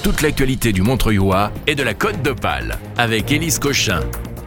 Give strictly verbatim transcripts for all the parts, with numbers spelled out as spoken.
toute l'actualité du Montreuillois et de la Côte d'Opale avec Élise Cochin.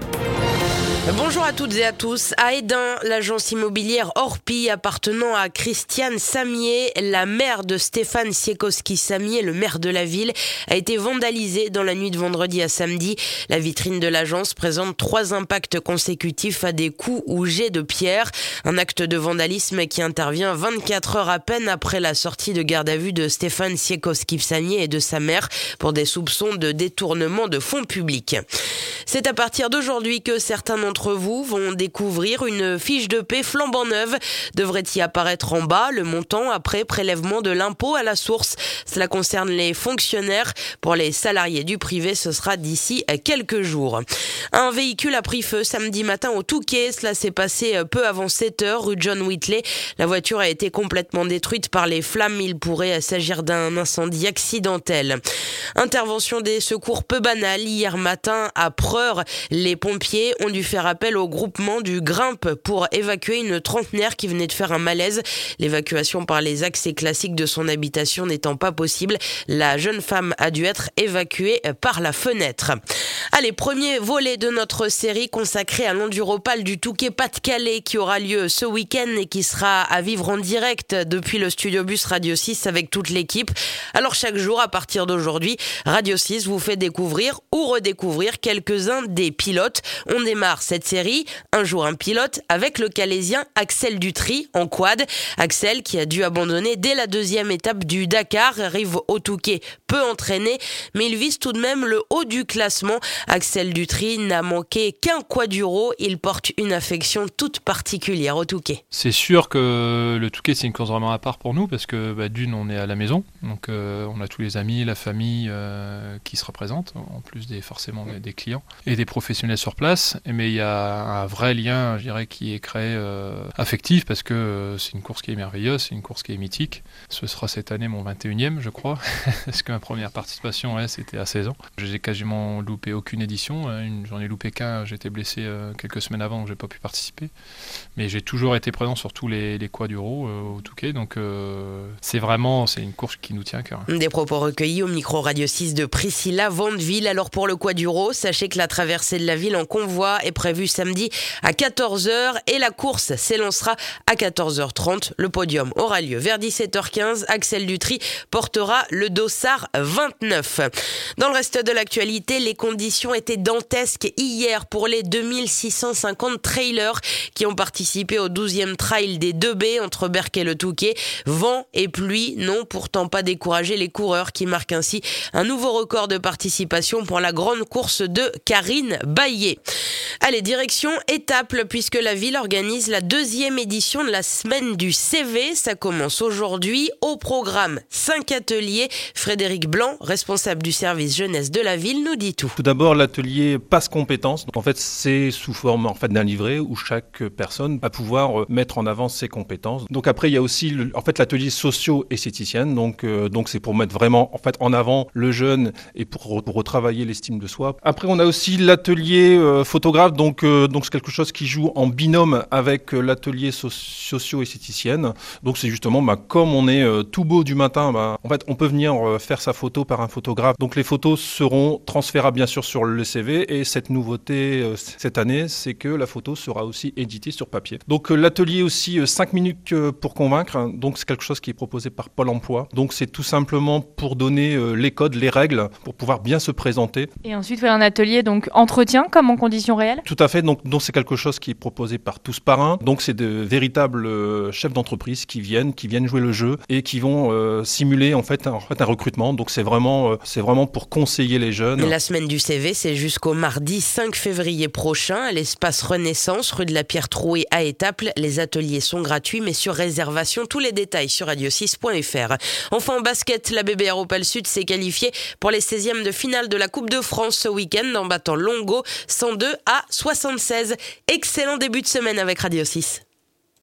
Bonjour à toutes et à tous. À Hesdin, l'agence immobilière Orpi appartenant à Christiane Samier, la mère de Stéphane Siekowski-Samier, le maire de la ville, a été vandalisée dans la nuit de vendredi à samedi. La vitrine de l'agence présente trois impacts consécutifs à des coups ou jets de pierre. Un acte de vandalisme qui intervient vingt-quatre heures à peine après la sortie de garde à vue de Stéphane Siekowski-Samier et de sa mère pour des soupçons de détournement de fonds publics. C'est à partir d'aujourd'hui que certains d'entre vous vont découvrir une fiche de paie flambant neuve. Devrait y apparaître en bas le montant après prélèvement de l'impôt à la source. Cela concerne les fonctionnaires. Pour les salariés du privé, ce sera d'ici quelques jours. Un véhicule a pris feu samedi matin au Touquet. Cela s'est passé peu avant sept heures rue John Whitley. La voiture a été complètement détruite par les flammes. Il pourrait s'agir d'un incendie accidentel. Intervention des secours peu banale hier matin à Preur. Les pompiers ont dû faire appel au groupement du Grimpe pour évacuer une trentenaire qui venait de faire un malaise. L'évacuation par les accès classiques de son habitation n'étant pas possible, la jeune femme a dû être évacuée par la fenêtre. Allez, premier volet de notre série consacrée à l'Enduropale du Touquet-Pas-de-Calais qui aura lieu ce week-end et qui sera à vivre en direct depuis le studio bus Radio six avec toute l'équipe. Alors chaque jour, à partir d'aujourd'hui, Radio six vous fait découvrir ou redécouvrir quelques-uns des pilotes. On démarre cette série, un jour un pilote, avec le Calaisien Axel Dutry en quad. Axel qui a dû abandonner dès la deuxième étape du Dakar, arrive au Touquet peu entraîné, mais il vise tout de même le haut du classement. Axel Dutry n'a manqué qu'un quaduro, il porte une affection toute particulière au Touquet. C'est sûr que le Touquet c'est une course vraiment à part pour nous parce que bah, d'une on est à la maison, donc euh, on a tous les amis, la famille euh, qui se représentent, en plus des forcément des clients et des professionnels sur place, mais il y a un vrai lien, je dirais, qui est créé euh, affectif parce que euh, c'est une course qui est merveilleuse, c'est une course qui est mythique. Ce sera cette année mon vingt et unième je crois, parce que ma première participation ouais, c'était à seize ans. J'ai quasiment loupé aucune édition, une, j'en ai loupé qu'un, j'étais blessé euh, quelques semaines avant donc j'ai pas pu participer, mais j'ai toujours été présent sur tous les, les quaduraux euh, au Touquet, donc euh, c'est vraiment c'est une course qui nous tient à cœur. Des propos recueillis au micro Radio six de Priscilla Vandeville. Alors pour le quaduro, sachez que la traversée de la ville en convoi est prévue samedi à quatorze heures et la course s'élancera à quatorze heures trente. Le podium aura lieu vers dix-sept heures quinze. Axel Dutry portera le dossard vingt-neuf. Dans le reste de l'actualité, les conditions étaient dantesques hier pour les deux mille six cent cinquante trailers qui ont participé au douzième trail des deux B entre Berck et le Touquet. Vent et pluie n'ont pourtant pas découragé les coureurs qui marquent ainsi un nouveau record de participation pour la grande course de Karine Baillet. Allez, direction Étaples, puisque la ville organise la deuxième édition de la semaine du C V. Ça commence aujourd'hui. Au programme, cinq ateliers. Frédéric Blanc, responsable du service jeunesse de la ville, nous dit tout. Tout d'abord, l'atelier passe compétences. Donc, en fait, c'est sous forme en fait, d'un livret où chaque personne va pouvoir mettre en avant ses compétences. Donc après, il y a aussi le, en fait, l'atelier socio-esthéticienne. Donc, euh, donc c'est pour mettre vraiment en, fait, en avant le jeune et pour, pour retravailler l'estime de soi. Après, on a aussi l'atelier euh, photographe. Donc, euh, donc c'est quelque chose qui joue en binôme avec euh, l'atelier so- socio-esthéticienne. Donc c'est justement, bah, comme on est euh, tout beau du matin, bah, en fait, on peut venir euh, faire sa photo par un photographe. Donc les photos seront transférables bien sûr sur le C V et cette nouveauté euh, cette année, c'est que la photo sera aussi éditée sur papier. Donc euh, l'atelier aussi euh, cinq minutes euh, pour convaincre. Donc c'est quelque chose qui est proposé par Pôle emploi. Donc c'est tout simplement pour donner euh, les codes, les règles pour pouvoir bien se présenter. Et ensuite, faire un atelier donc entretien comme en conditions réelles. Tout à fait, donc, donc c'est quelque chose qui est proposé par Tous par un. Donc c'est de véritables euh, chefs d'entreprise qui viennent, qui viennent jouer le jeu et qui vont euh, simuler en fait, un, en fait un recrutement. Donc c'est vraiment, euh, c'est vraiment pour conseiller les jeunes. La semaine du C V, c'est jusqu'au mardi cinq février prochain à l'espace Renaissance, rue de la Pierre-Trouée à Étaples. Les ateliers sont gratuits mais sur réservation. Tous les détails sur radio six point f r. Enfin en basket, la B B R Opale Sud s'est qualifiée pour les seizièmes de finale de la Coupe de France ce week-end en battant Longo cent deux à soixante-seize. Excellent début de semaine avec Radio six.